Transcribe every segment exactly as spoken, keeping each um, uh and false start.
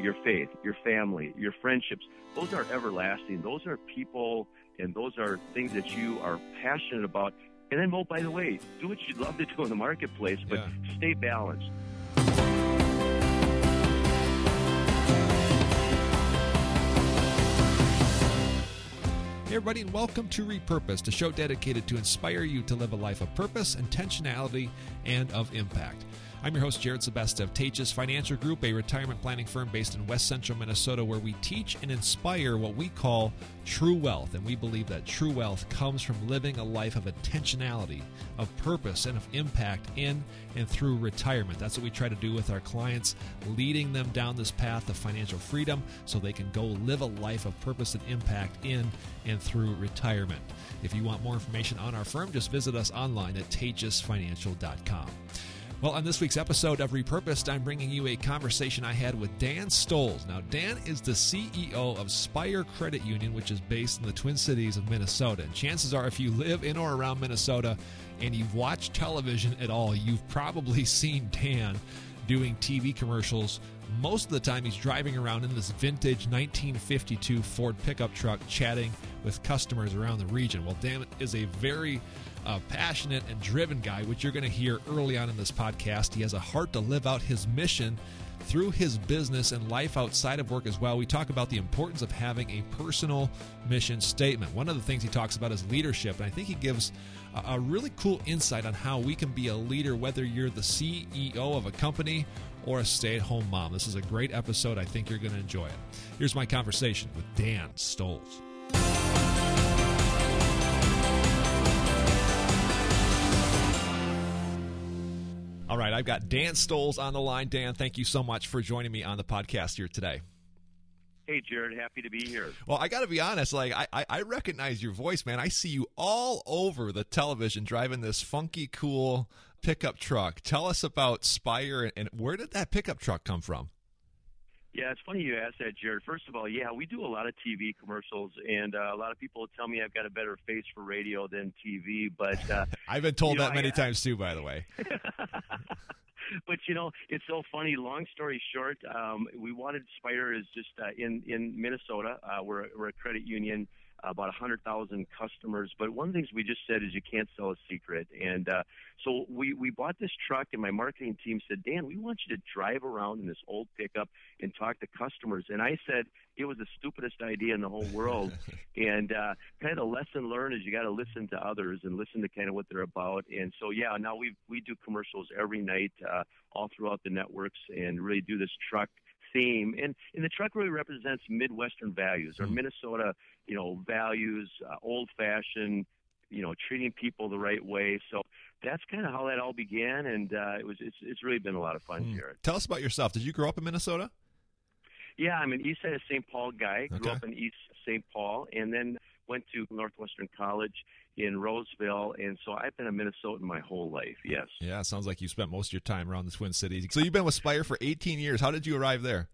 your faith, your family, your friendships, those are everlasting. Those are people, and those are things that you are passionate about. And then, oh, by the way, do what you'd love to do in the marketplace, but yeah. stay balanced. Hey everybody, and welcome to Repurposed, a show dedicated to inspire you to live a life of purpose, intentionality, and of impact. I'm your host, Jared Sebesta of Tejas Financial Group, a retirement planning firm based in West Central Minnesota, where we teach and inspire what we call true wealth. And we believe that true wealth comes from living a life of intentionality, of purpose, and of impact in and through retirement. That's what we try to do with our clients, leading them down this path of financial freedom so they can go live a life of purpose and impact in and through retirement. If you want more information on our firm, just visit us online at tejas financial dot com. Well, on this week's episode of Repurposed, I'm bringing you a conversation I had with Dan Stolz. Now, Dan is the C E O of Spire Credit Union, which is based in the Twin Cities of Minnesota. And chances are, if you live in or around Minnesota and you've watched television at all, you've probably seen Dan doing T V commercials. Most of the time, he's driving around in this vintage nineteen fifty-two Ford pickup truck chatting with customers around the region. Well, Dan is a very uh, passionate and driven guy, which you're going to hear early on in this podcast. He has a heart to live out his mission through his business and life outside of work as well. We talk about the importance of having a personal mission statement. One of the things he talks about is leadership, and I think he gives a, a really cool insight on how we can be a leader, whether you're the C E O of a company or a stay-at-home mom. This is a great episode. I think you're going to enjoy it. Here's my conversation with Dan Stolz. All right, I've got Dan Stolz on the line. Dan, thank you so much for joining me on the podcast here today. Hey, Jared, happy to be here. Well, I got to be honest, like I, I recognize your voice, man. I see you all over the television driving this funky, cool pickup truck. Tell us about Spire, and where did that pickup truck come from? Yeah, it's funny you asked that, Jared. First of all, yeah, we do a lot of T V commercials, and uh, a lot of people tell me I've got a better face for radio than T V. But uh, I've been told you know, that many I, times too, by the way. But, you know, it's so funny. Long story short, um, we wanted Spire is just uh, in, in Minnesota. Uh, we're, we're a credit union, uh, about one hundred thousand customers. But one of the things we just said is you can't sell a secret. And uh, so we, we bought this truck, and my marketing team said, Dan, we want you to drive around in this old pickup and talk to customers. And I said it was the stupidest idea in the whole world. And uh, kind of the lesson learned is you got to listen to others and listen to kind of what they're about. And so, yeah, now we we do commercials every night uh, all throughout the networks and really do this truck theme. And, and the truck really represents Midwestern values or Minnesota, you know, values, uh, old-fashioned, you know, treating people the right way. So that's kind of how that all began, and uh, it was it's, it's really been a lot of fun, hmm. Jared. Tell us about yourself. Did you grow up in Minnesota? Yeah, I'm an east side of Saint Paul guy. Grew Okay. up in East Saint Paul, and then went to Northwestern College in Roseville, and so I've been a Minnesotan my whole life, yes. Yeah, it sounds like you spent most of your time around the Twin Cities. So you've been with Spire for eighteen years. How did you arrive there?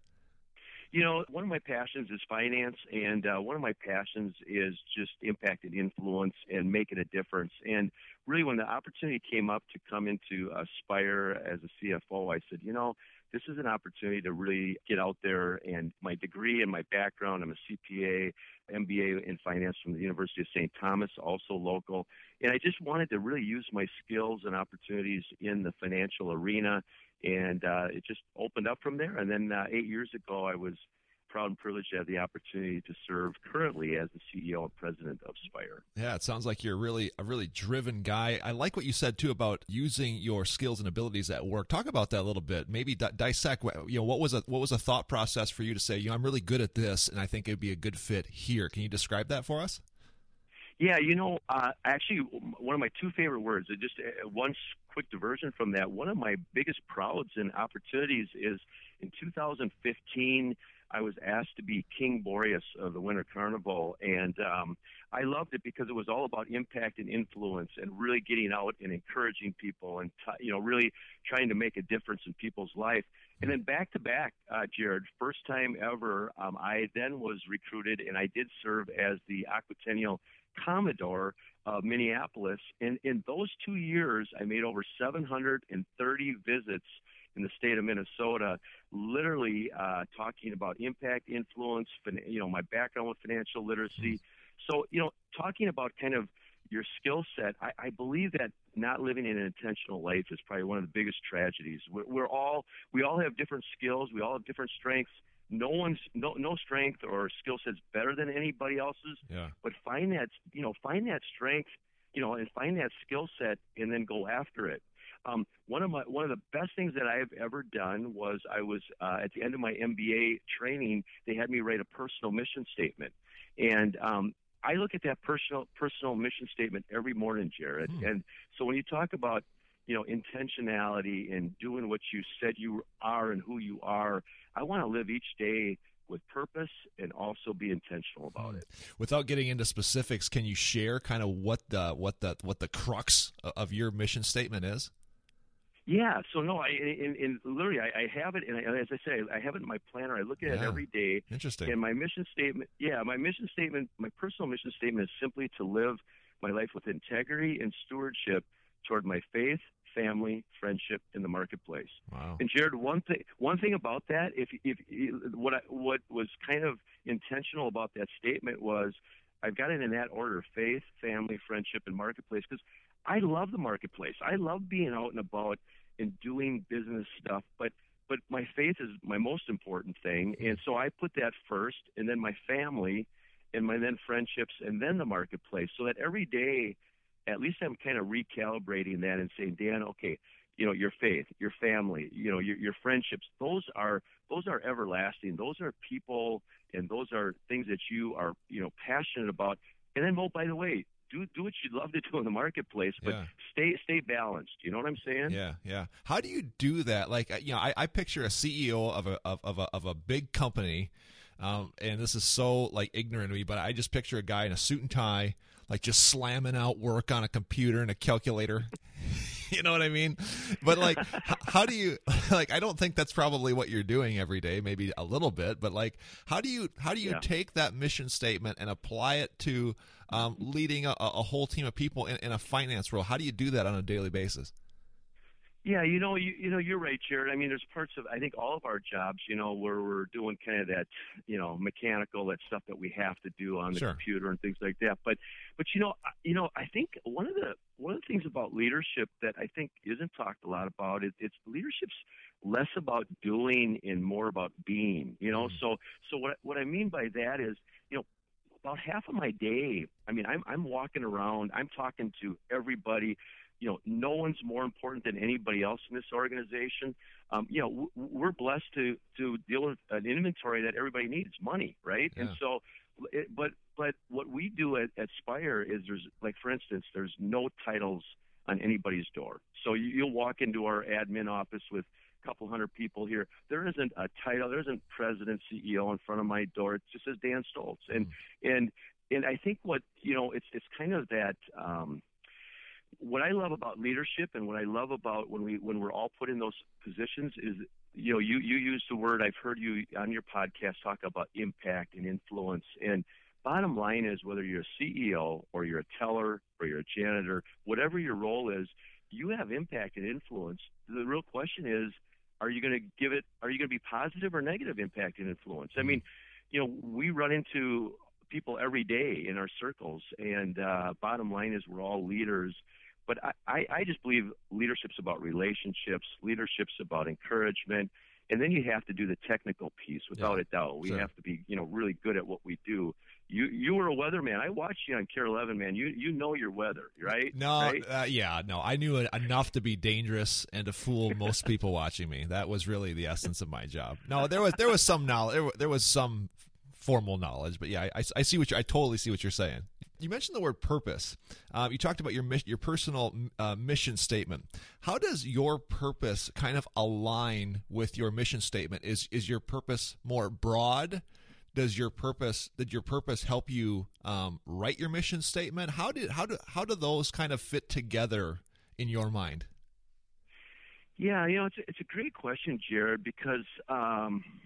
You know, one of my passions is finance, and uh, one of my passions is just impact and influence and making a difference. And really, when the opportunity came up to come into uh, Spire as a C F O, I said, you know, this is an opportunity to really get out there. And my degree and my background, I'm a C P A, M B A in finance from the University of Saint Thomas, also local. And I just wanted to really use my skills and opportunities in the financial arena. And uh, it just opened up from there. And then uh, eight years ago, I was proud and privileged to have the opportunity to serve currently as the C E O and president of Spire. Yeah, it sounds like you're really a really driven guy. I like what you said too about using your skills and abilities at work. Talk about that a little bit. Maybe di- dissect. You know, what was a what was a thought process for you to say, you know, I'm really good at this, and I think it'd be a good fit here. Can you describe that for us? Yeah, you know, uh, actually, one of my two favorite words, uh, just uh, one quick diversion from that, one of my biggest prouds and opportunities is in two thousand fifteen, I was asked to be King Boreas of the Winter Carnival, and um, I loved it because it was all about impact and influence and really getting out and encouraging people and, t- you know, really trying to make a difference in people's life. And then back to back, uh, Jared, first time ever, um, I then was recruited, and I did serve as the Aquatennial Commodore of Minneapolis. And in those two years, I made over seven hundred thirty visits in the state of Minnesota, literally uh, talking about impact, influence, fin- you know, my background with financial literacy. Mm-hmm. So, you know, talking about kind of your skill set, I, I believe that not living an intentional life is probably one of the biggest tragedies. We're, we're all, we all have different skills. We all have different strengths. No one's, no, no strength or skill set's better than anybody else's. Yeah. But find that, you know, find that strength, you know, and find that skill set and then go after it. Um, one of my, one of the best things that I have ever done was I was, uh, at the end of my M B A training, they had me write a personal mission statement. And, um, I look at that personal personal mission statement every morning, Jared. Hmm. And so when you talk about, you know, intentionality and doing what you said you are and who you are, I want to live each day with purpose and also be intentional about it. Without getting into specifics, can you share kind of what the what the what the crux of your mission statement is? Yeah, so no, I in, in literally I, I have it, and I, as I say, I have it in my planner. I look at yeah. it every day. Interesting. And my mission statement, yeah, my mission statement, my personal mission statement is simply to live my life with integrity and stewardship toward my faith, family, friendship, in the marketplace. Wow. And Jared, one thing, one thing about that, if if what I, what was kind of intentional about that statement was, I've got it in that order: faith, family, friendship, and marketplace, because I love the marketplace. I love being out and about and doing business stuff, but but my faith is my most important thing, and so I put that first, and then my family, and my then friendships, and then the marketplace, so that every day, at least I'm kind of recalibrating that and saying, Dan, okay, you know, your faith, your family, you know, your your friendships, those are those are everlasting. Those are people, and those are things that you are, you know, passionate about. And then, oh, by the way, do do what you'd love to do in the marketplace, but yeah. stay stay balanced. You know what I'm saying? Yeah, yeah. How do you do that? Like, you know, I, I picture a C E O of a of, of a of a big company, um, and this is so like ignorant of me, but I just picture a guy in a suit and tie, like just slamming out work on a computer and a calculator. You know what I mean? But like, h- how do you like? I don't think that's probably what you're doing every day. Maybe a little bit, but like, how do you how do you yeah. take that mission statement and apply it to um, leading a, a whole team of people in, in a finance role? How do you do that on a daily basis? Yeah, you know, you, you know, you're right, Jared. I mean, there's parts of, I think all of our jobs, you know, where we're doing kind of that, you know, mechanical, that stuff that we have to do on the sure. computer and things like that. But, but you know, you know, I think one of the one of the things about leadership that I think isn't talked a lot about is it's leadership's less about doing and more about being. You know, mm-hmm. so so what what I mean by that is, you know, about half of my day, I mean, I'm I'm walking around, I'm talking to everybody. You know, no one's more important than anybody else in this organization. Um, you know, w- we're blessed to to deal with an inventory that everybody needs, money, right? Yeah. And so, it, but but what we do at, at Spire is there's, like, for instance, there's no titles on anybody's door. So you, you'll walk into our admin office with a couple hundred people here. There isn't a title. There isn't president, C E O in front of my door. It just says Dan Stoltz. And mm. and and I think what, you know, it's it's kind of that. Um, What I love about leadership and what I love about when we when we're all put in those positions is, you know, you, you use the word, I've heard you on your podcast talk about impact and influence. And bottom line is, whether you're a C E O or you're a teller or you're a janitor, whatever your role is, you have impact and influence. The real question is, are you going to give it, are you going to be positive or negative impact and influence? I mean, you know, we run into people every day in our circles, and uh, bottom line is we're all leaders. But I, I just believe leadership's about relationships, leadership's about encouragement, and then you have to do the technical piece, without yeah, a doubt. We sure. have to be, you know, really good at what we do. You you were a weatherman. I watched you on K A R E eleven, man. You you know your weather, right? No, right? Uh, yeah, no. I knew it enough to be dangerous and to fool most people watching me. That was really the essence of my job. No, there was there was some knowledge. There, there was some formal knowledge, but yeah, I, I see what you I totally see what you're saying. You mentioned the word purpose. Uh, you talked about your mission, your personal uh, mission statement. How does your purpose kind of align with your mission statement? Is is your purpose more broad? Does your purpose did your purpose help you um, write your mission statement? How did how do how do those kind of fit together in your mind? Yeah, you know, it's a, it's a great question, Jared, because um,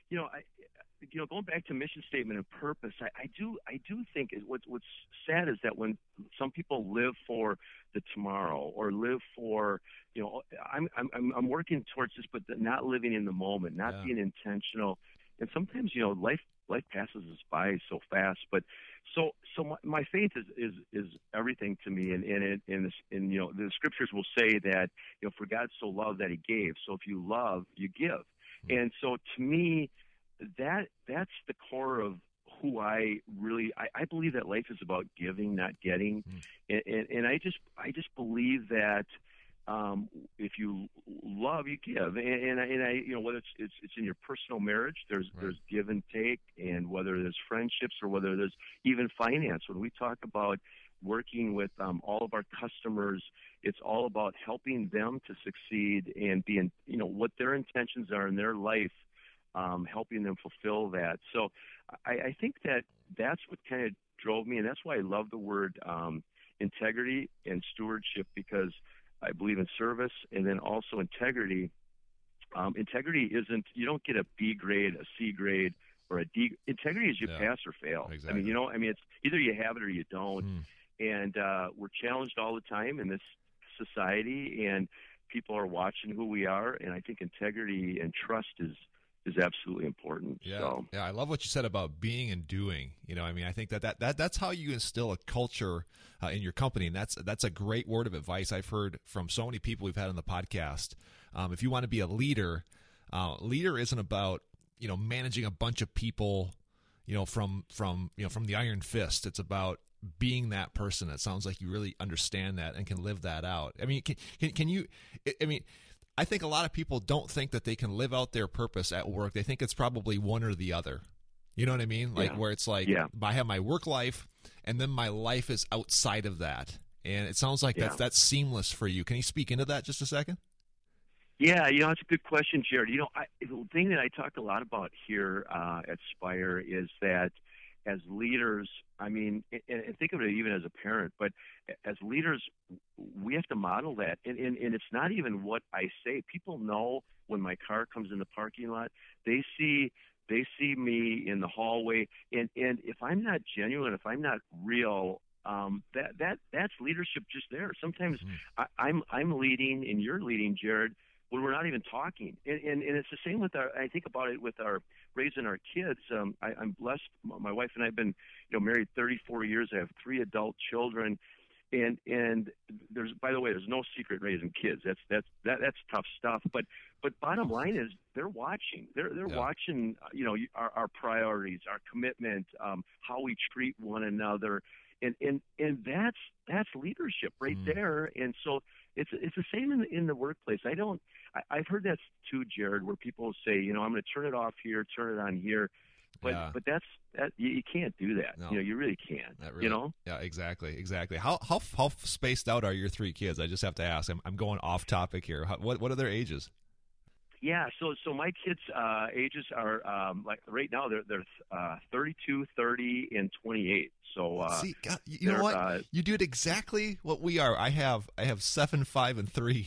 you know, I, you know, going back to mission statement and purpose, I, I do, I do think is what, what's sad is that when some people live for the tomorrow or live for, you know, I'm, I'm, I'm working towards this, but not living in the moment, not Yeah. being intentional. And sometimes, you know, life, life passes us by so fast, but so, so my, my faith is, is, is everything to me. And, and, it, and, this, and, you know, the scriptures will say that, you know, for God so loved that he gave. So if you love, you give. Mm. And so to me, that that's the core of who I really I, I believe that life is about giving, not getting, Mm. and, and and I just I just believe that um, if you love, you give, and, and I, and I you know whether it's, it's it's in your personal marriage, there's Right. there's give and take, and whether there's friendships or whether there's even finance. When we talk about working with um, all of our customers, it's all about helping them to succeed and being you know what their intentions are in their life. Um, helping them fulfill that. So I, I think that that's what kind of drove me, and that's why I love the word um, integrity and stewardship, because I believe in service and then also integrity. Um, integrity isn't, you don't get a B grade, a C grade, or a D. Integrity is you Yeah. pass or fail. Exactly. I mean, you know, I mean, it's either you have it or you don't. Mm. And uh, we're challenged all the time in this society, and people are watching who we are, and I think integrity and trust is is absolutely important. Yeah, So. yeah, I love what you said about being and doing. You know, I mean, I think that, that, that that's how you instill a culture uh, in your company, and that's that's a great word of advice I've heard from so many people we've had on the podcast. Um, if you want to be a leader, uh, leader isn't about you know managing a bunch of people, you know, from from you know from the iron fist. It's about being that person. It sounds like you really understand that and can live that out. I mean, can can, can you? I mean. I think a lot of people don't think that they can live out their purpose at work. They think it's probably one or the other. You know what I mean? Like Yeah. where it's like Yeah. I have my work life and then my life is outside of that. And it sounds like Yeah. that's that's seamless for you. Can you speak into that just a second? Yeah, you know, it's a good question, Jared. You know, I, the thing that I talk a lot about here uh, at Spire is that as leaders, I mean, and, and think of it even as a parent, but as leaders, we have to model that. And, and, and it's not even what I say. People know when my car comes in the parking lot, they see they see me in the hallway. And, and if I'm not genuine, if I'm not real, um, that, that that's leadership just there. Sometimes Mhm. I, I'm I'm leading and you're leading, Jared, when we're not even talking. And, and, and it's the same with our, I think about it with our raising our kids. Um, I, I'm blessed. My wife and I have been, you know, married thirty-four years. I have three adult children. And, and there's, by the way, there's no secret raising kids. That's, that's, that, that's tough stuff. But, but bottom line is they're watching, they're, they're Yeah. watching, you know, our, our priorities, our commitment, um, how we treat one another. And, and, and that's, that's leadership right Mm. there. And so it's, it's the same in the, in the workplace. I don't, I, I've heard that too, Jared, where people say, you know, I'm going to turn it off here, turn it on here. But, Yeah. but that's, that, you, you can't do that. No. You know, you really can't, That really, you know? Yeah, exactly, exactly. How how how spaced out are your three kids? I just have to ask. I'm I'm going off topic here. How, what what are their ages? Yeah, so so my kids' uh, ages are um, like right now they're they're uh, thirty-two, thirty, and twenty-eight. So uh, See, God, you you know they're, what? uh, You did exactly what we are. I have I have seven, five, and three.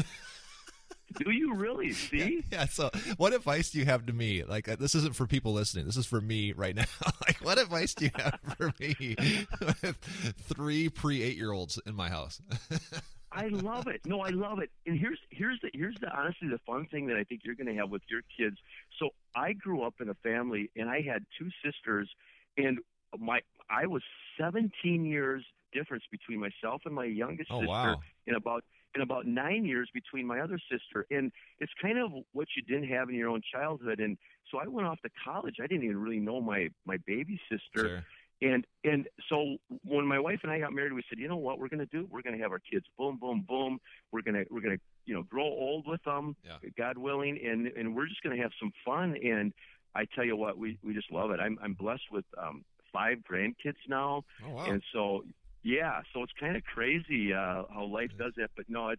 do you really see? Yeah. So, what advice do you have to me? Like, uh, this isn't for people listening. This is for me right now. Like, what advice do you have for me with three pre-eight-year-olds in my house? I love it. No, I love it. And here's here's the here's the honestly the fun thing that I think you're going to have with your kids. So I grew up in a family, and I had two sisters, and my I was seventeen years difference between myself and my youngest Oh, sister, wow. and about and about nine years between my other sister. And it's kind of what you didn't have in your own childhood. And so I went off to college. I didn't even really know my my baby sister. Sure. And and so when my wife and I got married, we said, you know what we're going to do? We're going to have our kids. Boom, boom, boom. We're going to we're going to you know grow old with them, Yeah. God willing, and and we're just going to have some fun. And I tell you what, we we just love it. I'm I'm blessed with um, five grandkids now, Oh, wow. and so yeah, so it's kind of crazy uh, how life does that. But no, it's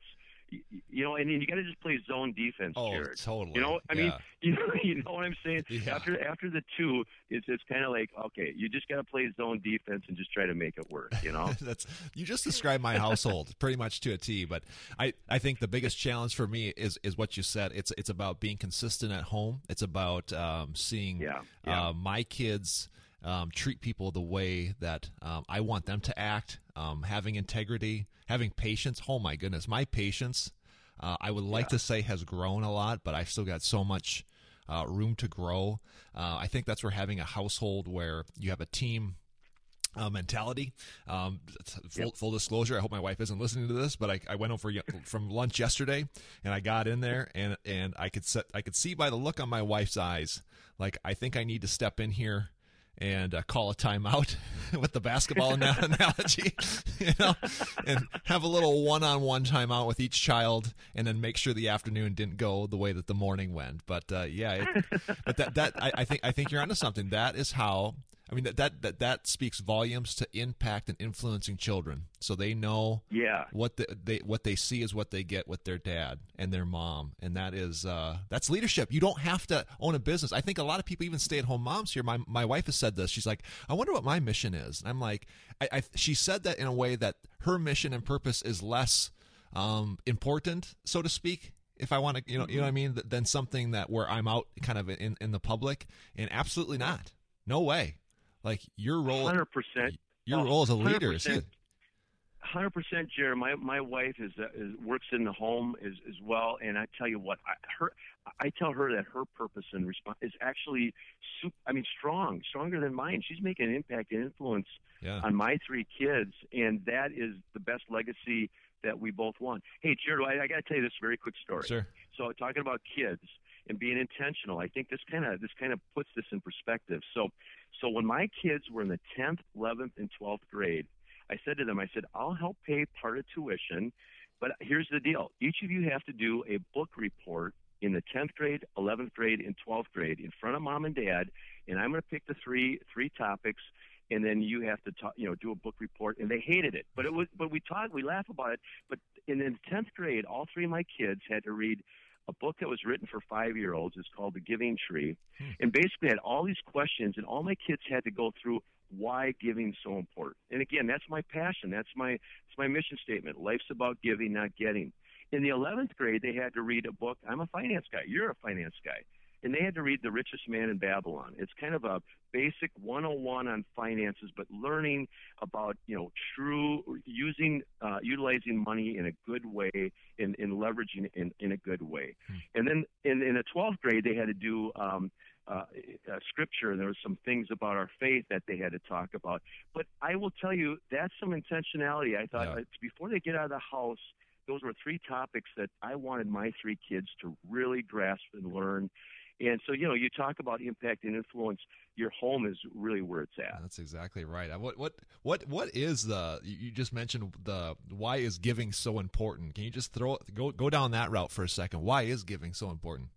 you, you know, and then you got to just play zone defense, Oh, Jared. totally. You know, I yeah. mean, you know, you know what I'm saying? Yeah. After after the two, it's it's kind of like, okay, you just got to play zone defense and just try to make it work, you know? That's you just described my household pretty much to a T. But I, I think the biggest challenge for me is is what you said. It's it's about being consistent at home. It's about um, seeing Yeah, yeah. Uh, my kids um, treat people the way that um, I want them to act. Um, having integrity, having patience. Oh my goodness, my patience. Uh, I would like Yeah. to say has grown a lot, but I've still got so much uh, room to grow. Uh, I think that's where having a household where you have a team Uh, mentality. Um, full, Yep. full disclosure, I hope my wife isn't listening to this, but I, I went over y- from lunch yesterday, and I got in there, and and I could set, I could see by the look on my wife's eyes, like I think I need to step in here and uh, call a timeout with the basketball ana- analogy, you know, and have a little one-on-one timeout with each child, and then make sure the afternoon didn't go the way that the morning went. But uh, yeah, it, but that that I, I think I think you're onto something. That is how. I mean, that, that that that speaks volumes to impact and influencing children, so they know Yeah. what the, they what they see is what they get with their dad and their mom, and that is uh, that's leadership. You don't have to own a business. I think a lot of people, even stay-at-home moms here. My my wife has said this. She's like, I wonder what my mission is. And I'm like, I, I she said that in a way that her mission and purpose is less um, important, so to speak. If I want to, you know, you know what I mean, than something that where I'm out kind of in in the public, and absolutely not. No way. Like your role, one hundred percent. your role as a leader is huge. one hundred percent, Jared. My my wife is, uh, is works in the home as as well, and I tell you what, I, her I tell her that her purpose and response is actually, super, I mean, strong, stronger than mine. She's making an impact and influence Yeah. on my three kids, and that is the best legacy that we both want. Hey, Jared, I, I got to tell you this very quick story. Sure. So talking about kids and being intentional, I think this kind of this kind of puts this in perspective. So, so when my kids were in the tenth, eleventh, and twelfth grade, I said to them, I said, I'll help pay part of tuition, but here's the deal: each of you have to do a book report in the tenth grade, eleventh grade, and twelfth grade in front of mom and dad, and I'm going to pick the three three topics. And then you have to talk, you know, do a book report. And they hated it, but it was, but we talk, we laugh about it. But in the tenth grade, all three of my kids had to read a book that was written for five-year-olds. It's called The Giving Tree, Hmm. and basically had all these questions. And all my kids had to go through why giving so important. And again, that's my passion. That's my it's my mission statement. Life's about giving, not getting. In the eleventh grade, they had to read a book. I'm a finance guy. You're a finance guy. And they had to read The Richest Man in Babylon. It's kind of a basic one oh one on finances, but learning about, you know, true using, uh, utilizing money in a good way and, and leveraging in, in a good way. Hmm. And then in, in the twelfth grade, they had to do um, uh, uh, scripture, and there were some things about our faith that they had to talk about. But I will tell you, that's some intentionality. I thought Yeah. uh, before they get out of the house, those were three topics that I wanted my three kids to really grasp and learn. And so, you know, you talk about impact and influence. Your home is really where it's at. That's exactly right. Uh, What what what what is the? You you just mentioned the why is giving so important? Can you just throw go go down that route for a second? Why is giving so important?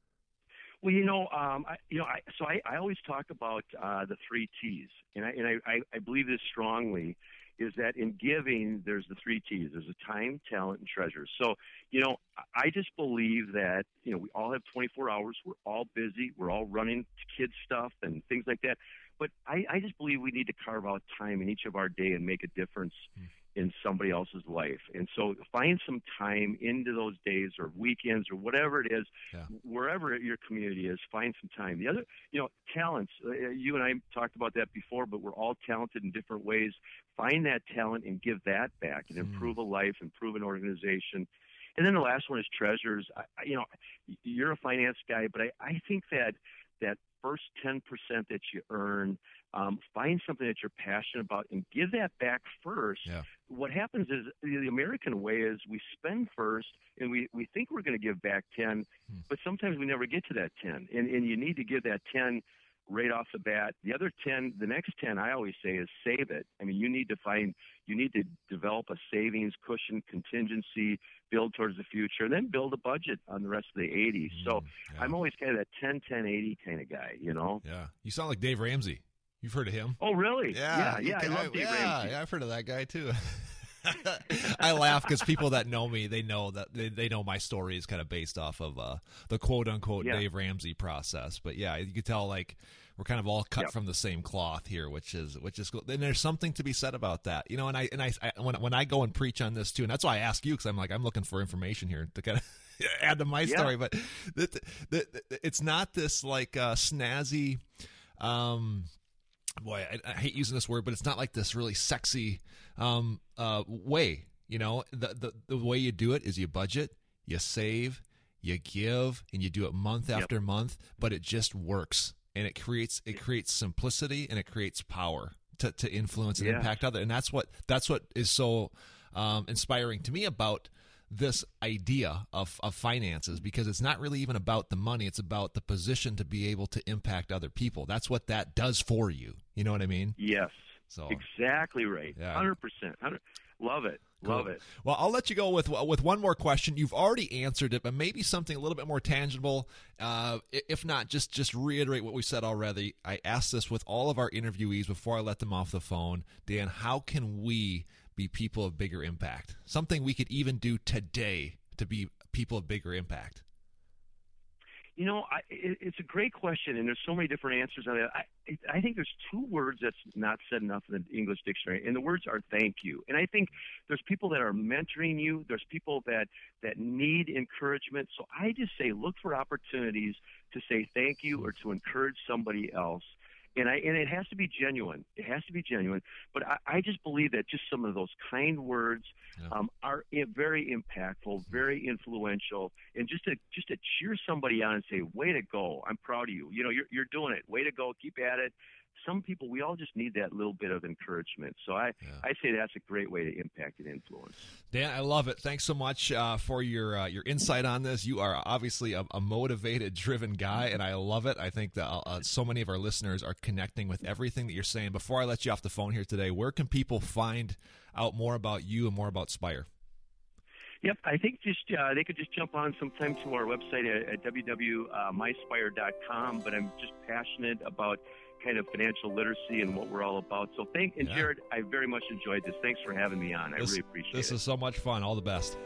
Well, you know, um, I, you know, I, so I, I always talk about uh, the three T's, and I and I, I believe this strongly. Is that in giving, there's the three T's. There's a time, talent, and treasure. So, you know, I just believe that, you know, we all have twenty-four hours. We're all busy. We're all running kids stuff and things like that. But I, I just believe we need to carve out time in each of our day and make a difference Hmm. in somebody else's life. And so find some time into those days or weekends or whatever it is, Yeah. wherever your community is, find some time. The other, you know, talents, uh, you and I talked about that before, but we're all talented in different ways. Find that talent and give that back and improve a life, improve an organization. And then the last one is treasures. I, I, you know, you're a finance guy, but I, I think that that first ten percent that you earn, um, find something that you're passionate about and give that back first. Yeah. What happens is the American way is we spend first and we, we think we're going to give back ten, Hmm. but sometimes we never get to that ten. And, and you need to give that ten right off the bat. The other ten, the next ten, I always say is save it. I mean, you need to find, you need to develop a savings cushion, contingency, build towards the future, and then build a budget on the rest of the eighty. So Mm, yeah. I'm always kind of that ten, ten, eighty kind of guy, you know? Yeah. You sound like Dave Ramsey. You've heard of him? Oh, really? Yeah. Yeah, yeah, I Okay, love Dave yeah, Ramsey. yeah, I've heard of that guy too. I laugh because people that know me, they know that they, they know my story is kind of based off of uh, the quote unquote yeah. Dave Ramsey process. But yeah, you could tell like we're kind of all cut yep. from the same cloth here, which is which is cool. And there's something to be said about that, you know. And I and I, I when when I go and preach on this too, and that's why I ask you, because I'm like I'm looking for information here to kind of add to my yeah. story. But the, the, the, it's not this like uh, snazzy. Um, boy, I, I hate using this word, but it's not like this really sexy um, uh, way. You know, the, the the way you do it is you budget, you save, you give, and you do it month yep. after month. But it just works, and it creates it creates simplicity and it creates power to, to influence and yeah. impact others. And that's what that's what is so um, inspiring to me about this idea of, of finances, because it's not really even about the money. It's about the position to be able to impact other people. That's what that does for you. You know what I mean? Yes. So exactly right. Yeah. one hundred percent. one hundred Love it. Cool. Love it. Well, I'll let you go with with one more question. You've already answered it, but maybe something a little bit more tangible. Uh, if not, just just reiterate what we said already. I asked this with all of our interviewees before I let them off the phone. Dan, how can we be people of bigger impact? Something we could even do today to be people of bigger impact. You know, I, it, it's a great question, and there's so many different answers on it. I, I think there's two words that's not said enough in the English dictionary, and the words are thank you. And I think there's people that are mentoring you. There's people that, that need encouragement. So I just say look for opportunities to say thank you or to encourage somebody else. And I and it has to be genuine. It has to be genuine. But I, I just believe that just some of those kind words yeah. um, are very impactful, very influential, and just to just to cheer somebody on and say, "Way to go! I'm proud of you. You know, you're you're doing it. Way to go! Keep at it." Some people, we all just need that little bit of encouragement. So I, yeah. I say that's a great way to impact and influence. Dan, I love it. Thanks so much uh, for your uh, your insight on this. You are obviously a, a motivated, driven guy, and I love it. I think that uh, so many of our listeners are connecting with everything that you're saying. Before I let you off the phone here today, where can people find out more about you and more about Spire? Yep, I think just uh, they could just jump on sometime to our website at, at w w w dot my spire dot com. But I'm just passionate about kind of financial literacy and what we're all about. So thank and yeah. Jared, I very much enjoyed this. Thanks for having me on. I this, really appreciate this it. This is so much fun. All the best.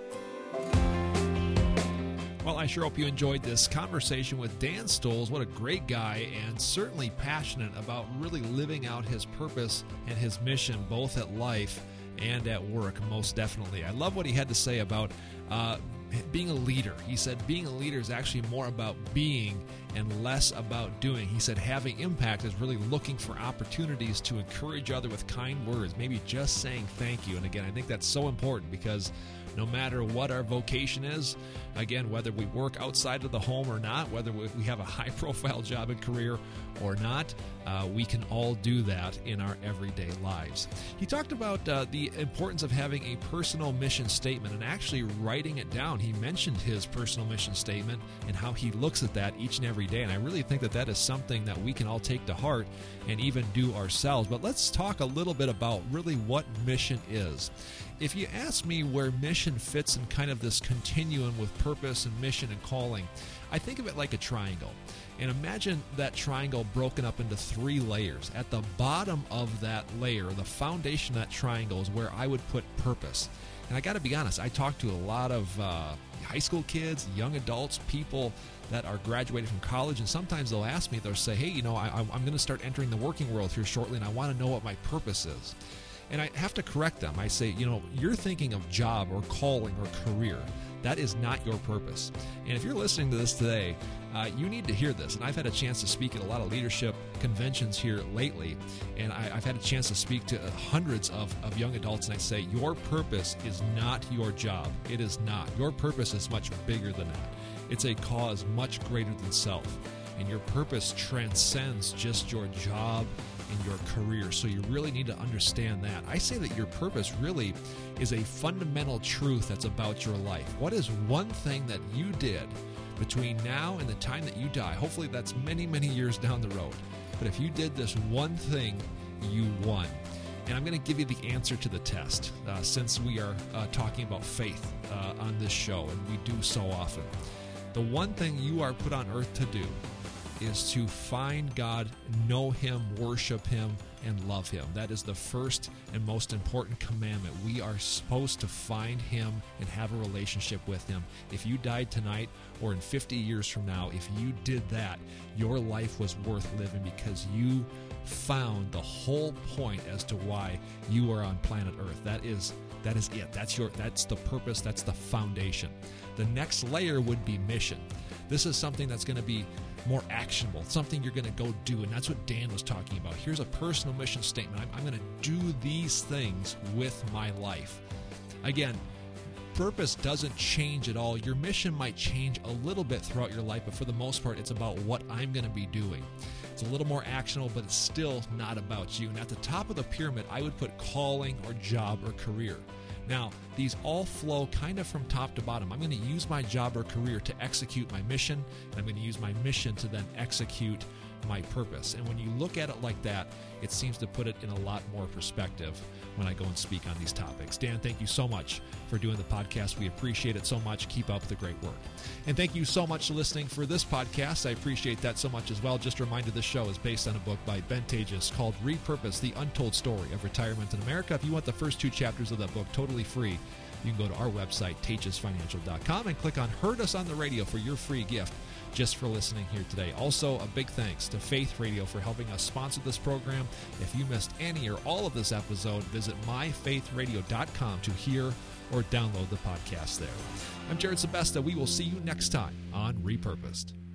Well, I sure hope you enjoyed this conversation with Dan Stolz. What a great guy, and certainly passionate about really living out his purpose and his mission, both at life and at work, most definitely. I love what he had to say about uh, being a leader. He said being a leader is actually more about being and less about doing. He said having impact is really looking for opportunities to encourage others with kind words, maybe just saying thank you. And again, I think that's so important, because no matter what our vocation is, again, whether we work outside of the home or not, whether we have a high-profile job and career or not, uh, we can all do that in our everyday lives. He talked about uh, the importance of having a personal mission statement and actually writing it down. He mentioned his personal mission statement and how he looks at that each and every day, and I really think that that is something that we can all take to heart and even do ourselves. But let's talk a little bit about really what mission is. If you ask me where mission fits in kind of this continuum with purpose and mission and calling, I think of it like a triangle. And imagine that triangle broken up into three layers. At the bottom of that layer, the foundation of that triangle, is where I would put purpose. And I got to be honest, I talk to a lot of uh, high school kids, young adults, people that are graduating from college, and sometimes they'll ask me, they'll say, hey, you know, I, I'm going to start entering the working world here shortly, and I want to know what my purpose is. And I have to correct them. I say, you know, you're thinking of job or calling or career. That is not your purpose. And if you're listening to this today, uh, you need to hear this. And I've had a chance to speak at a lot of leadership conventions here lately, and I, I've had a chance to speak to hundreds of, of young adults, and I say, your purpose is not your job. It is not. Your purpose is much bigger than that. It's a cause much greater than self. And your purpose transcends just your job and your career. So you really need to understand that. I say that your purpose really is a fundamental truth that's about your life. What is one thing that you did between now and the time that you die? Hopefully that's many, many years down the road. But if you did this one thing, you won. And I'm going to give you the answer to the test, uh, since we are uh, talking about faith uh, on this show, and we do so often. The one thing you are put on earth to do is to find God, know Him, worship Him, and love Him. That is the first and most important commandment. We are supposed to find Him and have a relationship with Him. If you died tonight or in fifty years from now, if you did that, your life was worth living because you found the whole point as to why you are on planet Earth. That is that is it. That's your that's the purpose, that's the foundation. The next layer would be mission. This is something that's going to be more actionable, something you're going to go do, and that's what Dan was talking about. Here's a personal mission statement. I'm, I'm going to do these things with my life. Again, purpose doesn't change at all. Your mission might change a little bit throughout your life, but for the most part, it's about what I'm going to be doing. It's a little more actionable, but it's still not about you. And at the top of the pyramid, I would put calling or job or career. Now, these all flow kind of from top to bottom. I'm going to use my job or career to execute my mission, and I'm going to use my mission to then execute my purpose. And when you look at it like that, it seems to put it in a lot more perspective when I go and speak on these topics. Dan, thank you so much for doing the podcast. We appreciate it so much. Keep up the great work. And thank you so much for listening for this podcast. I appreciate that so much as well. Just a reminder, this show is based on a book by Ben Tages called Repurpose, The Untold Story of Retirement in America. If you want the first two chapters of that book totally free, you can go to our website, tages financial dot com, and click on Heard Us on the Radio for your free gift just for listening here today. Also, a big thanks to Faith Radio for helping us sponsor this program. If you missed any or all of this episode, visit my faith radio dot com to hear or download the podcast there. I'm Jared Sebesta. We will see you next time on Repurposed.